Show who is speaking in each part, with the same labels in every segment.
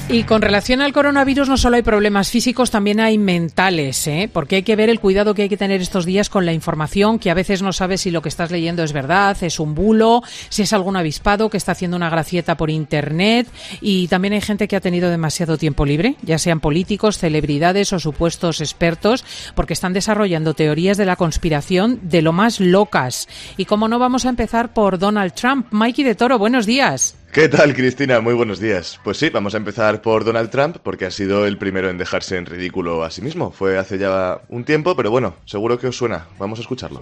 Speaker 1: Y con relación al coronavirus no solo hay problemas físicos, también hay mentales, porque hay que ver el cuidado que hay que tener estos días con la información, que a veces no sabes si lo que estás leyendo es verdad, es un bulo, si es algún avispado que está haciendo una gracieta por internet. Y también hay gente que ha tenido demasiado tiempo libre, ya sean políticos, celebridades o supuestos expertos, porque están desarrollando teorías de la conspiración de lo más locas. Y como no, vamos a empezar por Donald Trump. Mikey de Toro, buenos días.
Speaker 2: ¿Qué tal, Cristina? Muy buenos días. Pues sí, vamos a empezar por Donald Trump, porque ha sido el primero en dejarse en ridículo a sí mismo. Fue hace ya un tiempo, pero bueno, seguro que os suena. Vamos a escucharlo.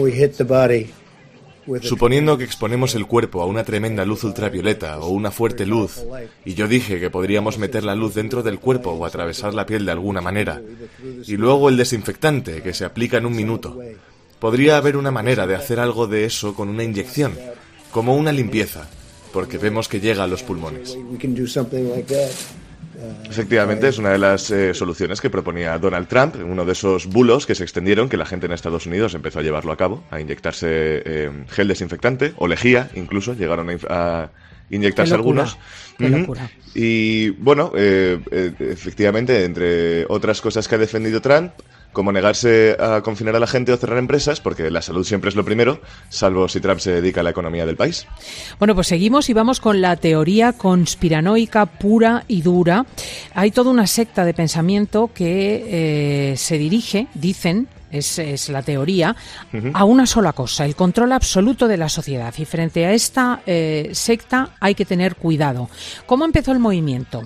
Speaker 3: Suponiendo que exponemos el cuerpo a una tremenda luz ultravioleta o una fuerte luz, y yo dije que podríamos meter la luz dentro del cuerpo o atravesar la piel de alguna manera, y luego el desinfectante, que se aplica en un minuto. Podría haber una manera de hacer algo de eso con una inyección, como una limpieza, porque vemos que llega a los pulmones.
Speaker 2: Efectivamente, es una de las soluciones que proponía Donald Trump, uno de esos bulos que se extendieron, que la gente en Estados Unidos empezó a llevarlo a cabo, a inyectarse gel desinfectante, o lejía, incluso, llegaron a inyectarse algunos.
Speaker 1: Qué locura.
Speaker 2: Y bueno, efectivamente, entre otras cosas que ha defendido Trump, como negarse a confinar a la gente o cerrar empresas, porque la salud siempre es lo primero, salvo si Trump se dedica a la economía del país.
Speaker 1: Bueno, pues seguimos y vamos con la teoría conspiranoica pura y dura. Hay toda una secta de pensamiento que se dirige, dicen, es la teoría, a una sola cosa, el control absoluto de la sociedad. Y frente a esta secta hay que tener cuidado. ¿Cómo empezó el movimiento?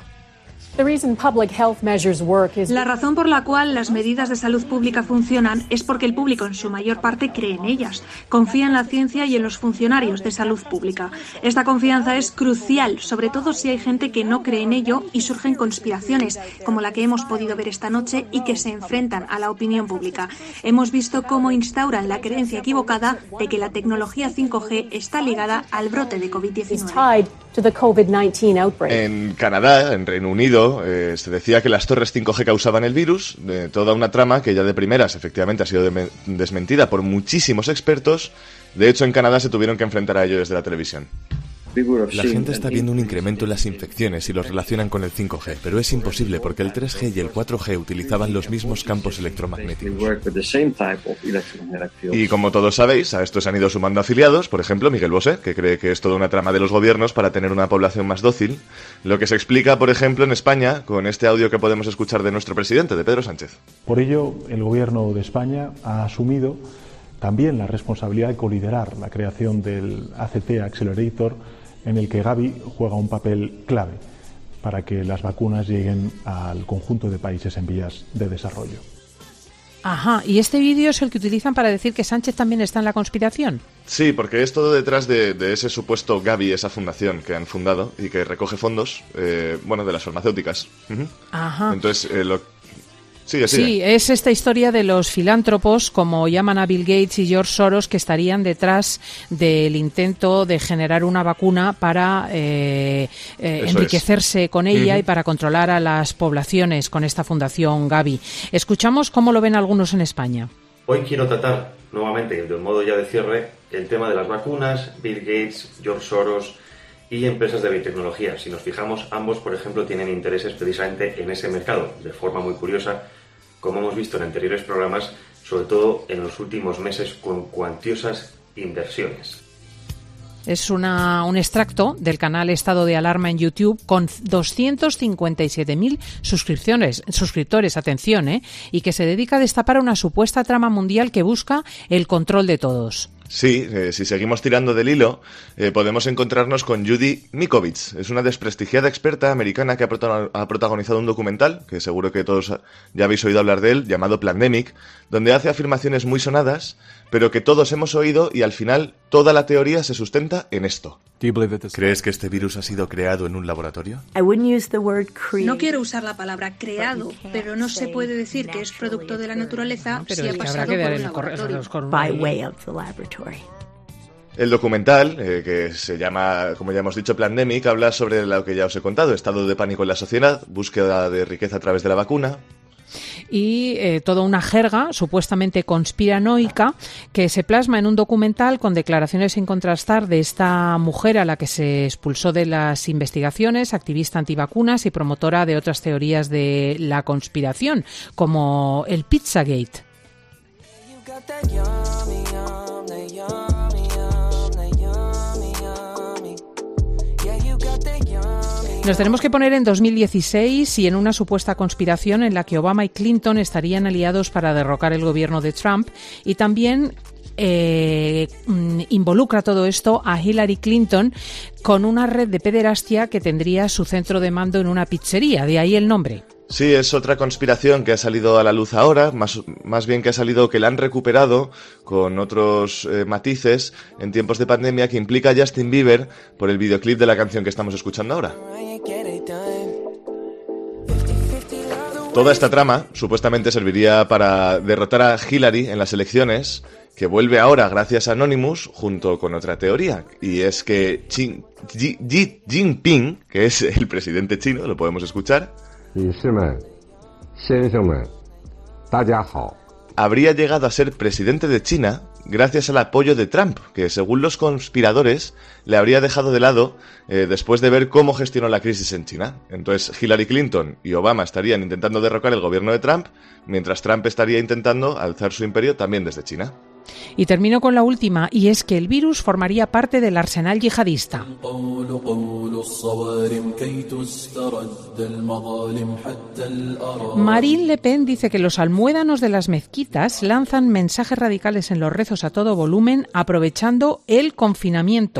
Speaker 4: La razón por la cual las medidas de salud pública funcionan es porque el público en su mayor parte cree en ellas, confía en la ciencia y en los funcionarios de salud pública. Esta confianza es crucial, sobre todo si hay gente que no cree en ello y surgen conspiraciones, como la que hemos podido ver esta noche y que se enfrentan a la opinión pública. Hemos visto cómo instauran la creencia equivocada de que la tecnología 5G está ligada al brote de COVID-19.
Speaker 2: En Canadá, en Reino Unido, se decía que las torres 5G causaban el virus, toda una trama que ya de primeras efectivamente ha sido desmentida por muchísimos expertos. De hecho, en Canadá se tuvieron que enfrentar a ello desde la televisión.
Speaker 3: La gente está viendo un incremento en las infecciones y los relacionan con el 5G, pero es imposible porque el 3G y el 4G utilizaban los mismos campos electromagnéticos.
Speaker 2: Y como todos sabéis, a esto se han ido sumando afiliados, por ejemplo, Miguel Bosé, que cree que es toda una trama de los gobiernos para tener una población más dócil, lo que se explica, por ejemplo, en España, con este audio que podemos escuchar de nuestro presidente, de Pedro Sánchez.
Speaker 5: Por ello, el gobierno de España ha asumido también la responsabilidad de coliderar la creación del ACT Accelerator, en el que Gavi juega un papel clave para que las vacunas lleguen al conjunto de países en vías de desarrollo.
Speaker 1: Ajá, ¿y este vídeo es el que utilizan para decir que Sánchez también está en la conspiración?
Speaker 2: Sí, porque es todo detrás de ese supuesto Gavi, esa fundación que han fundado y que recoge fondos, de las farmacéuticas.
Speaker 1: Ajá.
Speaker 2: Entonces, Sigue.
Speaker 1: Sí, es esta historia de los filántropos, como llaman a Bill Gates y George Soros, que estarían detrás del intento de generar una vacuna para enriquecerse con ella y para controlar a las poblaciones con esta fundación Gavi. Escuchamos cómo lo ven algunos en España.
Speaker 6: Hoy quiero tratar nuevamente, de un modo ya de cierre, el tema de las vacunas, Bill Gates, George Soros y empresas de biotecnología. Si nos fijamos, ambos, por ejemplo, tienen intereses precisamente en ese mercado, de forma muy curiosa, como hemos visto en anteriores programas, sobre todo en los últimos meses, con cuantiosas inversiones.
Speaker 1: Es un extracto del canal Estado de Alarma en YouTube con 257.000 suscriptores, atención, y que se dedica a destapar una supuesta trama mundial que busca el control de todos.
Speaker 2: Sí, si seguimos tirando del hilo, podemos encontrarnos con Judy Mikovits. Es una desprestigiada experta americana que ha protagonizado un documental, que seguro que todos ya habéis oído hablar de él, llamado Plandemic, donde hace afirmaciones muy sonadas, pero que todos hemos oído y al final toda la teoría se sustenta en esto.
Speaker 3: ¿Crees que este virus ha sido creado en un laboratorio?
Speaker 4: No quiero usar la palabra creado, pero no se puede decir que es producto de la naturaleza si ha pasado por un laboratorio.
Speaker 2: El documental, que se llama, como ya hemos dicho, Plandemic, habla sobre lo que ya os he contado, estado de pánico en la sociedad, búsqueda de riqueza a través de la vacuna.
Speaker 1: y toda una jerga supuestamente conspiranoica que se plasma en un documental con declaraciones sin contrastar de esta mujer a la que se expulsó de las investigaciones, activista antivacunas y promotora de otras teorías de la conspiración, como el Pizzagate. Nos tenemos que poner en 2016 y en una supuesta conspiración en la que Obama y Clinton estarían aliados para derrocar el gobierno de Trump, y también involucra todo esto a Hillary Clinton con una red de pederastia que tendría su centro de mando en una pizzería, de ahí el nombre.
Speaker 2: Sí, es otra conspiración que ha salido a la luz ahora, más bien que ha salido que la han recuperado con otros matices en tiempos de pandemia, que implica a Justin Bieber por el videoclip de la canción que estamos escuchando ahora. Toda esta trama supuestamente serviría para derrotar a Hillary en las elecciones, que vuelve ahora gracias a Anonymous junto con otra teoría, y es que Xi Jinping, que es el presidente chino, lo podemos escuchar, habría llegado a ser presidente de China gracias al apoyo de Trump, que según los conspiradores le habría dejado de lado después de ver cómo gestionó la crisis en China. Entonces Hillary Clinton y Obama estarían intentando derrocar el gobierno de Trump, mientras Trump estaría intentando alzar su imperio también desde China.
Speaker 1: Y termino con la última, y es que el virus formaría parte del arsenal yihadista. Marine Le Pen dice que los almuédanos de las mezquitas lanzan mensajes radicales en los rezos a todo volumen, aprovechando el confinamiento.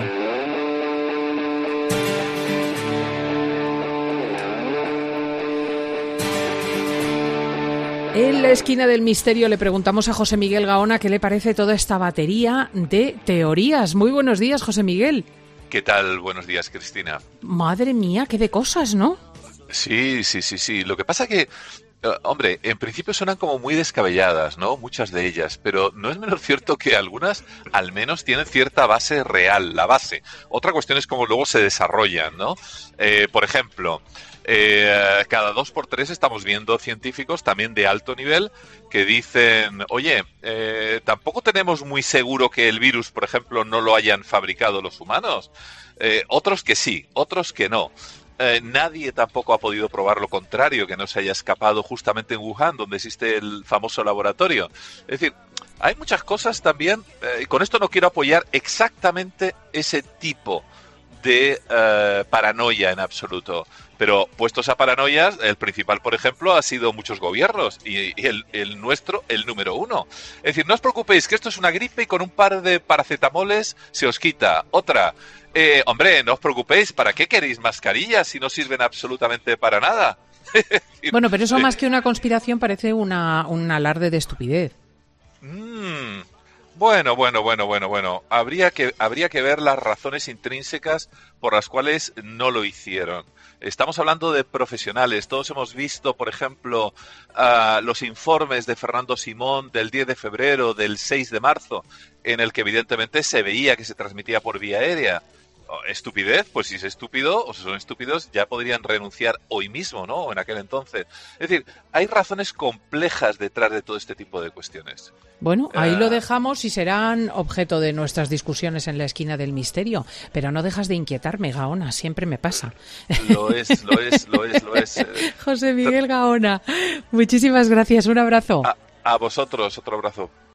Speaker 1: En la esquina del misterio le preguntamos a José Miguel Gaona qué le parece toda esta batería de teorías. Muy buenos días, José Miguel.
Speaker 7: ¿Qué tal? Buenos días, Cristina.
Speaker 1: Madre mía, qué de cosas, ¿no?
Speaker 7: Sí. Lo que pasa que, hombre, en principio suenan como muy descabelladas, ¿no? Muchas de ellas, pero no es menos cierto que algunas al menos tienen cierta base real, la base. Otra cuestión es cómo luego se desarrollan, ¿no? Por ejemplo, cada 2x3 estamos viendo científicos también de alto nivel que dicen, oye, tampoco tenemos muy seguro que el virus, por ejemplo, no lo hayan fabricado los humanos. Otros que sí, otros que no. Nadie tampoco ha podido probar lo contrario, que no se haya escapado justamente en Wuhan, donde existe el famoso laboratorio. Es decir, hay muchas cosas también, y con esto no quiero apoyar exactamente ese tipo de paranoia en absoluto. Pero puestos a paranoias, el principal, por ejemplo, ha sido muchos gobiernos y el nuestro, el número uno. Es decir, no os preocupéis, que esto es una gripe y con un par de paracetamoles se os quita. Otra, hombre, no os preocupéis, ¿para qué queréis mascarillas si no sirven absolutamente para nada?
Speaker 1: Bueno, pero eso más que una conspiración parece un alarde de estupidez.
Speaker 7: Bueno. Habría que ver las razones intrínsecas por las cuales no lo hicieron. Estamos hablando de profesionales. Todos hemos visto, por ejemplo, los informes de Fernando Simón del 10 de febrero, del 6 de marzo, en el que evidentemente se veía que se transmitía por vía aérea. ¿Estupidez? Pues si es estúpido o si son estúpidos ya podrían renunciar hoy mismo, ¿no? O en aquel entonces. Es decir, hay razones complejas detrás de todo este tipo de cuestiones.
Speaker 1: Bueno, ahí lo dejamos y serán objeto de nuestras discusiones en la esquina del misterio. Pero no dejas de inquietarme, Gaona, siempre me pasa.
Speaker 7: Lo es.
Speaker 1: José Miguel Gaona, muchísimas gracias, un abrazo.
Speaker 7: A vosotros, otro abrazo.